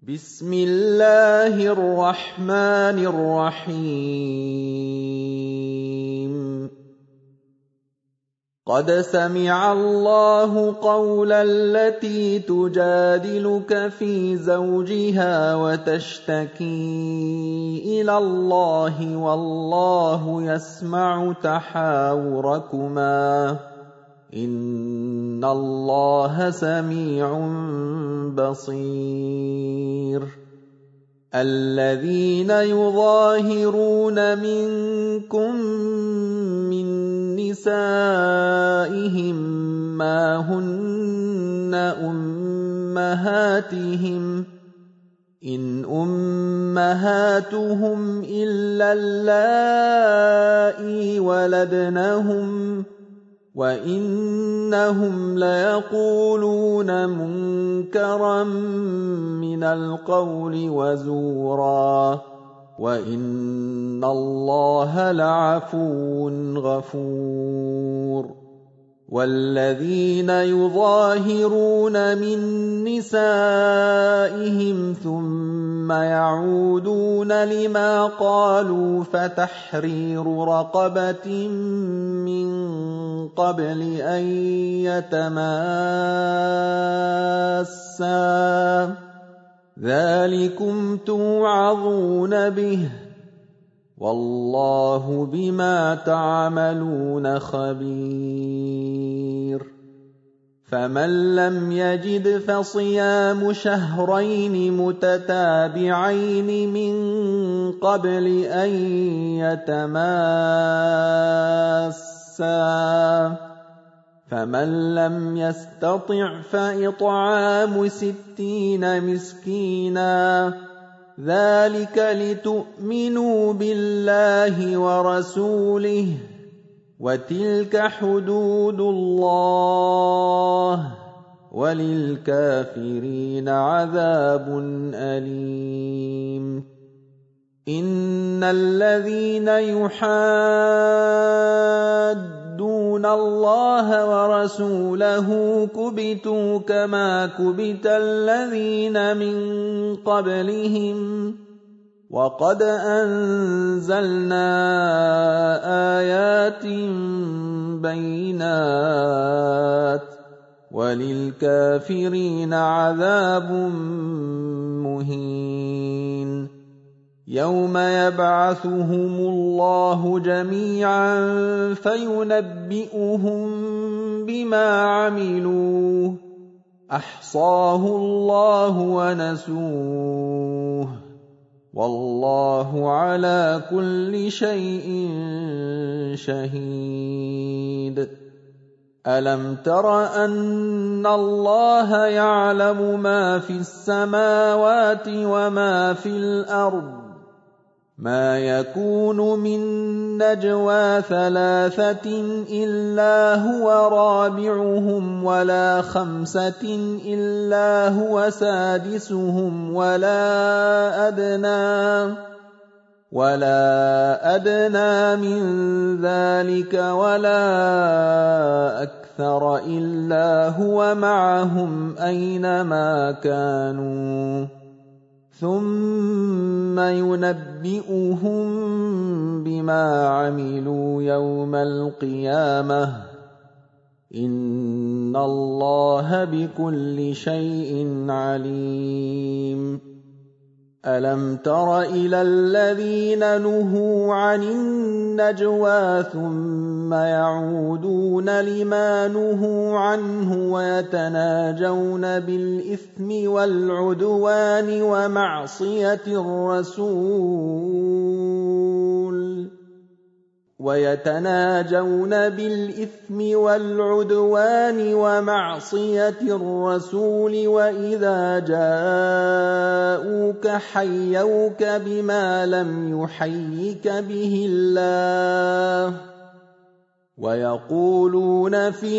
بسم الله الرحمن الرحيم قد سمع الله قول التي تجادلك في زوجها وتشتكي إلى الله والله يسمع تحاوركما إن الله سميع بصير الذين يظاهرون منكم من نسائهم ما هن أمهاتهم إن أمهاتهم إلا اللائي ولدنهم وإنهم ليقولون منكرا من القول وزورا وإن الله لعفو غفور والذين يظاهرون من نسائهم ثم يعودون لما قالوا فتحرير رقبة من قبل أن يتماسا ذلكم توعظون به والله بما تعملون خبير فمن لم يجد فصيام شهرين متتابعين من قبل أن يتماسا فمن لم يستطع فإطعام 60 مسكينا ذلك لتؤمنوا بالله ورسوله وتلك حدود الله وللكافرين عذاب أليم إن الذين يحادون الله ورسوله كبتوا كما كبت الذين من قبلهم وقد أنزلنا آيات بينات وللكافرين عذاب مهين يوم يبعثهم الله جميعا فينبئهم بما عملوا أحصاه الله ونسوه والله على كل شيء شهيد ألم تر أن الله يعلم ما في السماوات وما في الأرض ما يكون من نجوى 3 إلا هو رابعهم ولا 5 إلا هو سادسهم ولا أدنى من ذلك ولا أكثر إلا هو معهم أينما كانوا ثم ينبئهم بما عملوا يوم القيامة إن الله بكل شيء عليم ألم تر إلى الذين نهوا عن النجوى ثم يعودون لما نهوا عنه ويتناجون بالإثم والعدوان ومعصية الرسول وإذا جاءوك حيوك بما لم يحيك به الله ويقولون في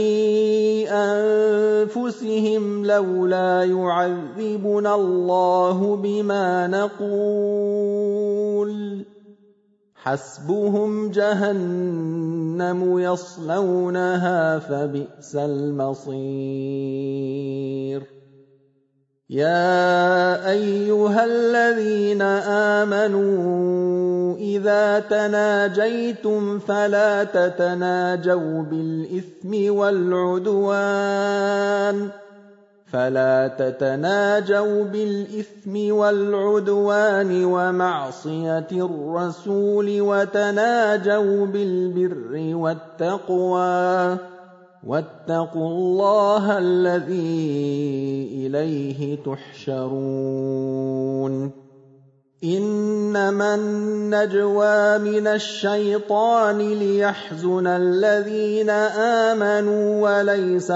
أنفسهم لولا يعذبنا الله بما نقول حسبهم جهنم يصلونها فبئس المصير يَا أَيُّهَا الَّذِينَ آمَنُوا إِذَا تَنَاجَيْتُمْ فَلَا تَتَنَاجَوْا بِالْإِثْمِ وَالْعُدْوَانِ وَمَعْصِيَتِ الرَّسُولِ وَتَنَاجَوْا بِالْبِرِّ وَالتَّقْوَىٰ وَاتَّقُوا اللَّهَ الَّذِي إِلَيْهِ تُحْشَرُونَ إِنَّمَا النَّجْوَىٰ مِنَ الشَّيْطَانِ لِيَحْزُنَ الَّذِينَ آمَنُوا وَلَيْسَ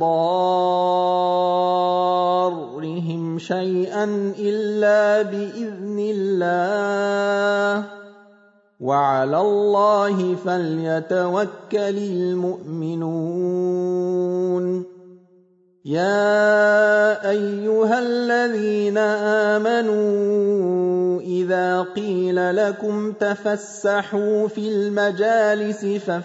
بِضَارِّهِمْ شَيْئًا إِلَّا بِإِذْنِ اللَّهِ ۚ وَعَلَى اللَّهِ فَلْيَتَوَكَّلِ الْمُؤْمِنُونَ يَا أَيُّهَا الَّذِينَ آمَنُوا إِذَا قِيلَ لَكُمْ تَفَسَّحُوا فِي الْمَجَالِسِ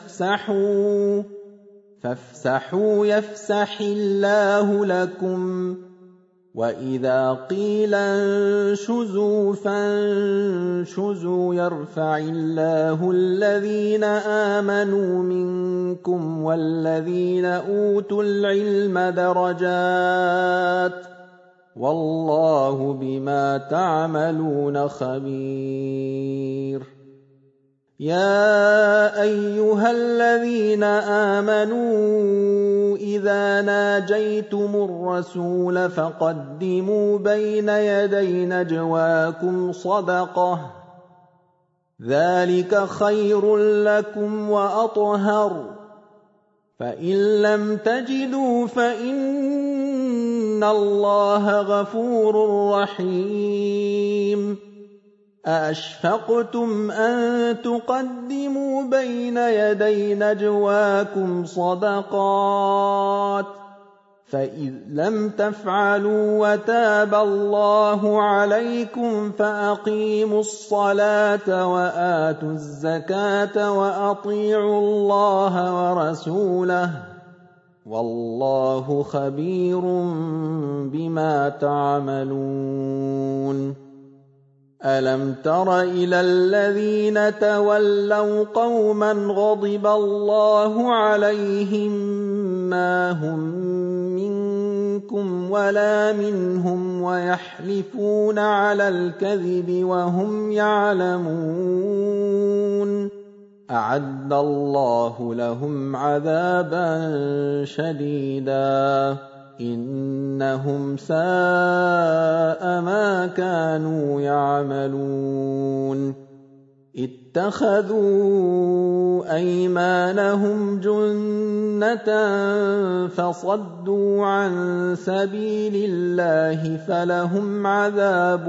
فَافْسَحُوا يَفْسَحِ اللَّهُ لَكُمْ ۖ وَإِذَا قِيلَ انشُزُوا فَانشُزُوا يَرْفَعِ اللَّهُ الَّذِينَ آمَنُوا مِنكُمْ وَالَّذِينَ أُوتُوا الْعِلْمَ دَرَجَاتٍ ۚ وَاللَّهُ بِمَا تَعْمَلُونَ خَبِيرٌ يَا أَيُّهَا الَّذِينَ آمَنُوا إِذَا نَاجَيْتُمُ الرَّسُولَ فَقَدِّمُوا بَيْنَ يَدَيْ نَجْوَاكُمْ صَدَقَةً ۚ ذَٰلِكَ خَيْرٌ لَّكُمْ وَأَطْهَرُ ۚ فَإِن لَّمْ تَجِدُوا فَإِنَّ اللَّهَ غَفُورٌ رَّحِيمٌ أَأَشْفَقْتُمْ أَن تُقَدِّمُوا بَيْنَ يَدَيْ نَجْوَاكُمْ صَدَقَاتٍ ۚ فَإِذْ لَمْ تَفْعَلُوا وَتَابَ اللَّهُ عَلَيْكُمْ فَأَقِيمُوا الصَّلَاةَ وَآتُوا الزَّكَاةَ وَأَطِيعُوا اللَّهَ وَرَسُولَهُ ۚ وَاللَّهُ خَبِيرٌ بِمَا تَعْمَلُونَ أَلَمْ تَرَ إِلَى الَّذِينَ تَوَلَّوْا قَوْمًا غَضِبَ اللَّهُ عَلَيْهِم مَّا هُم مِّنكُمْ وَلَا مِنْهُمْ وَيَحْلِفُونَ عَلَى الْكَذِبِ وَهُمْ يَعْلَمُونَ أَعَدَّ اللَّهُ لَهُمْ عَذَابًا شَدِيدًا إِنَّهُمْ سَاءَ مَا كَانُوا يَعْمَلُونَ اتَّخَذُوا أَيْمَانَهُمْ جُنَّةً فَصَدُّوا عَن سَبِيلِ اللَّهِ فَلَهُمْ عَذَابٌ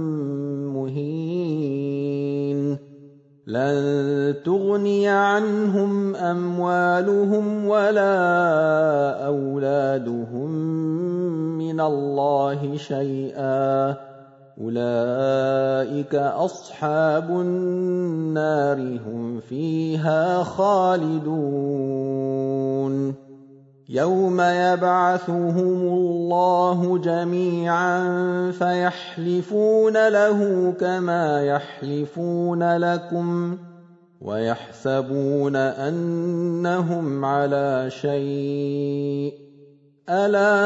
مُّهِينٌ لَن تُغْنِيَ عَنْهُمْ أَمْوَالُهُمْ وَلَا أَوْلَادُهُم مِّنَ اللَّهِ شَيْئًا ۚ أُولَٰئِكَ أَصْحَابُ النَّارِ ۖ هُمْ فِيهَا خَالِدُونَ يَوْمَ يَبْعَثُهُمُ اللَّهُ جَمِيعًا فَيَحْلِفُونَ لَهُ كَمَا يَحْلِفُونَ لَكُمْ وَيَحْسَبُونَ أَنَّهُمْ عَلَىٰ شَيْءٍ ۚ أَلَا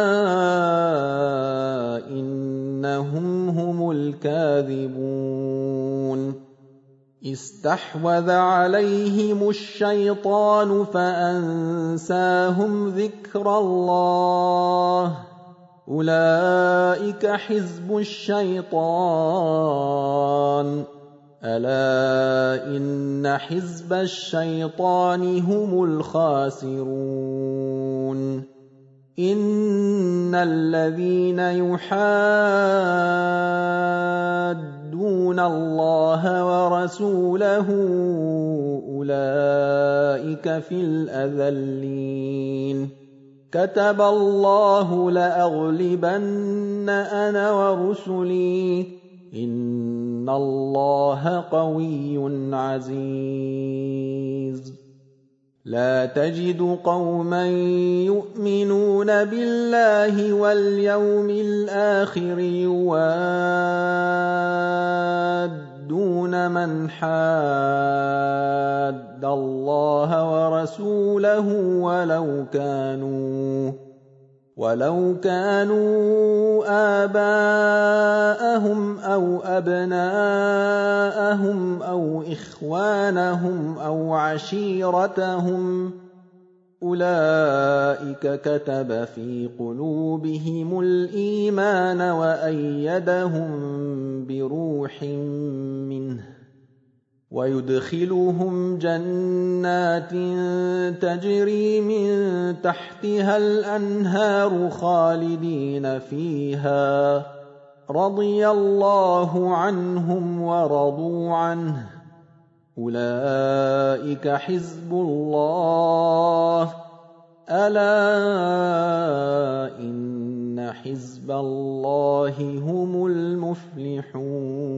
إِنَّهُمْ هُمُ الْكَاذِبُونَ اسْتَحْوَذَ عَلَيْهِمُ الشَّيْطَانُ فَأَنسَاهُمْ ذِكْرَ اللَّهِ ۚ أُولَٰئِكَ حِزْبُ الشَّيْطَانِ ۚ أَلَا إِنَّ حِزْبَ الشَّيْطَانِ هُمُ الْخَاسِرُونَ إِنَّ الَّذِينَ يُحَادُّونَ اللَّهَ وَرَسُولَهُ أُولَٰئِكَ فِي الْأَذَلِّينَ كَتَبَ اللَّهُ لَأَغْلِبَنَّ أَنَا وَرُسُلِي ۚ إِنَّ اللَّهَ قَوِيٌّ عَزِيزٌ لا تجد قوما يؤمنون بالله واليوم الآخر يوادون من حاد الله ورسوله ولو كانوا آباءهم أو أبناءهم أو إخوانهم أو عشيرتهم أولئك كتب في قلوبهم الإيمان وأيدهم بروح منه ويدخلهم جنات تجري من تحتها الأنهار خالدين فيها رضي الله عنهم ورضوا عنه أولئك حزب الله ألا إن حزب الله هم المفلحون